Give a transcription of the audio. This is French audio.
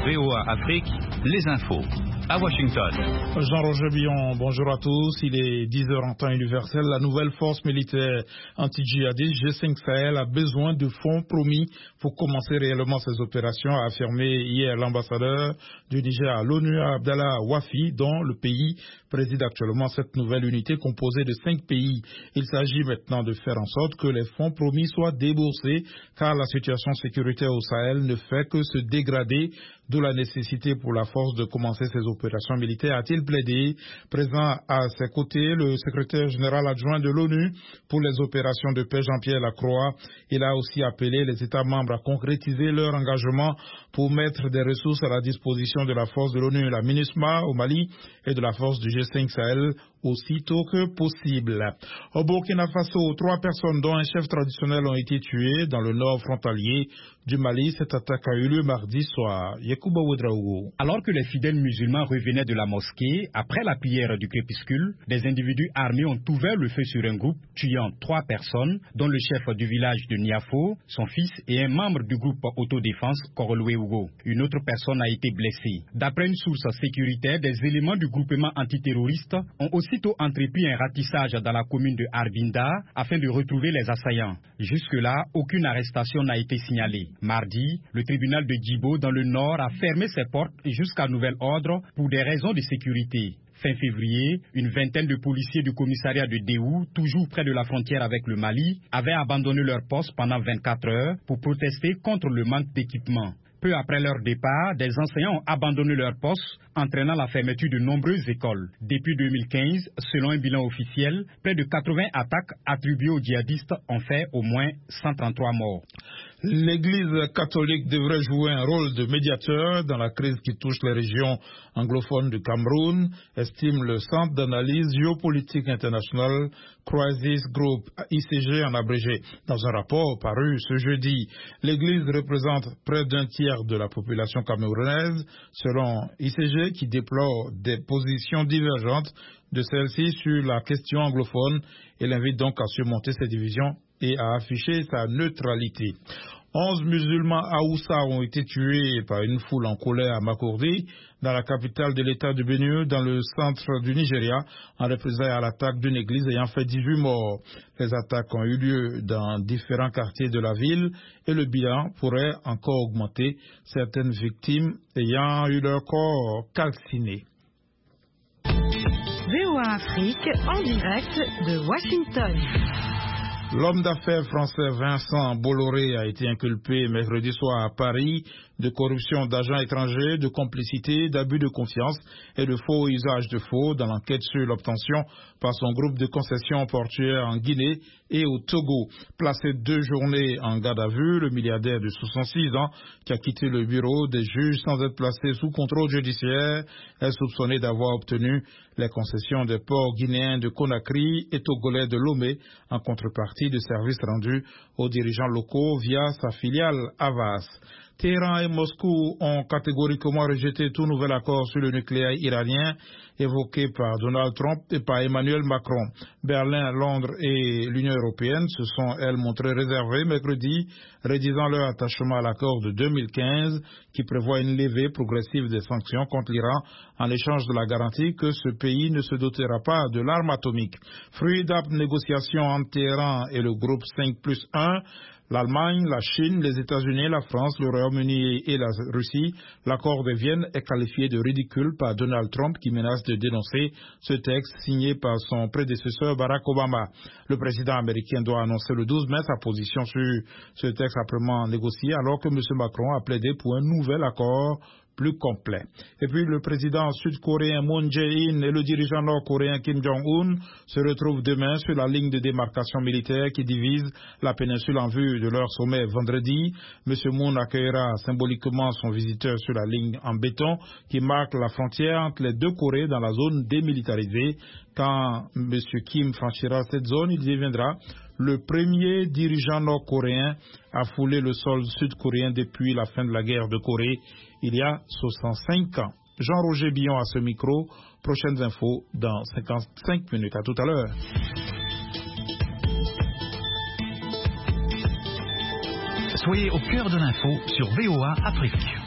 VOA Afrique, les infos. À Washington. Jean-Roger Billon, bonjour à tous. Il est 10h en temps universel. La nouvelle force militaire anti-djihadiste G5 Sahel a besoin de fonds promis pour commencer réellement ses opérations, a affirmé hier l'ambassadeur du Niger à l'ONU, Abdallah Wafi, dont le pays préside actuellement cette nouvelle unité composée de 5 pays. Il s'agit maintenant de faire en sorte que les fonds promis soient déboursés, car la situation sécuritaire au Sahel ne fait que se dégrader, d'où la nécessité pour la force de commencer ses opérations militaires, a-t-il plaidé. Présent à ses côtés, le secrétaire général adjoint de l'ONU pour les opérations de paix, Jean-Pierre Lacroix. Il a aussi appelé les États membres à concrétiser leur engagement pour mettre des ressources à la disposition de la force de l'ONU, la MINUSMA au Mali, et de la force du G5 Sahel aussitôt que possible. Au Burkina Faso, 3 personnes dont un chef traditionnel ont été tuées dans le nord frontalier du Mali. Cette attaque a eu lieu mardi soir. Yekouba Ouedraogo. Alors que les fidèles musulmans revenaient de la mosquée, après la prière du crépuscule, des individus armés ont ouvert le feu sur un groupe, tuant 3 personnes, dont le chef du village de Niafo, son fils et un membre du groupe autodéfense Koroloué Ougo. Une autre personne a été blessée. D'après une source sécuritaire, des éléments du groupement antiterroriste ont aussitôt entrepris un ratissage dans la commune de Arbinda afin de retrouver les assaillants. Jusque-là, aucune arrestation n'a été signalée. Mardi, le tribunal de Djibo dans le nord a fermé ses portes jusqu'à nouvel ordre pour des raisons de sécurité. Fin février, une vingtaine de policiers du commissariat de Déhou, toujours près de la frontière avec le Mali, avaient abandonné leur poste pendant 24 heures pour protester contre le manque d'équipement. Peu après leur départ, des enseignants ont abandonné leur poste, entraînant la fermeture de nombreuses écoles. Depuis 2015, selon un bilan officiel, près de 80 attaques attribuées aux djihadistes ont fait au moins 133 morts. L'Église catholique devrait jouer un rôle de médiateur dans la crise qui touche les régions anglophones du Cameroun, estime le Centre d'analyse géopolitique internationale Crisis Group, ICG en abrégé. Dans un rapport paru ce jeudi, l'Église représente près d'un tiers de la population camerounaise, selon ICG, qui déplore des positions divergentes de celle-ci sur la question anglophone et l'invite donc à surmonter ces divisions et à afficher sa neutralité. 11 musulmans Haoussa ont été tués par une foule en colère à Makurdi, dans la capitale de l'État du Benue, dans le centre du Nigeria, en représailles à l'attaque d'une église ayant fait 18 morts. Les attaques ont eu lieu dans différents quartiers de la ville et le bilan pourrait encore augmenter, certaines victimes ayant eu leur corps calciné. VOA Afrique en direct de Washington. L'homme d'affaires français Vincent Bolloré a été inculpé mercredi soir à Paris de corruption d'agents étrangers, de complicité, d'abus de confiance et de faux usage de faux dans l'enquête sur l'obtention par son groupe de concessions portuaires en Guinée et au Togo. Placé 2 journées en garde à vue, le milliardaire de 66 ans qui a quitté le bureau des juges sans être placé sous contrôle judiciaire est soupçonné d'avoir obtenu les concessions des ports guinéens de Conakry et togolais de Lomé en contrepartie de services rendus aux dirigeants locaux via sa filiale Havas. Téhéran et Moscou ont catégoriquement rejeté tout nouvel accord sur le nucléaire iranien évoqué par Donald Trump et par Emmanuel Macron. Berlin, Londres et l'Union européenne se sont, elles, montrées réservées mercredi, redisant leur attachement à l'accord de 2015 qui prévoit une levée progressive des sanctions contre l'Iran en échange de la garantie que ce pays ne se dotera pas de l'arme atomique. Fruit d'âpres négociations entre Téhéran et le groupe 5+1, l'Allemagne, la Chine, les États-Unis, la France, le Royaume-Uni et la Russie, l'accord de Vienne est qualifié de ridicule par Donald Trump qui menace de dénoncer ce texte signé par son prédécesseur Barack Obama. Le président américain doit annoncer le 12 mai sa position sur ce texte âprement négocié alors que M. Macron a plaidé pour un nouvel accord plus complet. Et puis le président sud-coréen Moon Jae-in et le dirigeant nord-coréen Kim Jong-un se retrouvent demain sur la ligne de démarcation militaire qui divise la péninsule en vue de leur sommet vendredi. M. Moon accueillera symboliquement son visiteur sur la ligne en béton qui marque la frontière entre les 2 Corées dans la zone démilitarisée. Quand M. Kim franchira cette zone, il deviendra le premier dirigeant nord-coréen à fouler le sol sud-coréen depuis la fin de la guerre de Corée il y a 65 ans. Jean-Roger Billon à ce micro. Prochaines infos dans 55 minutes. À tout à l'heure. Soyez au cœur de l'info sur VOA Afrique.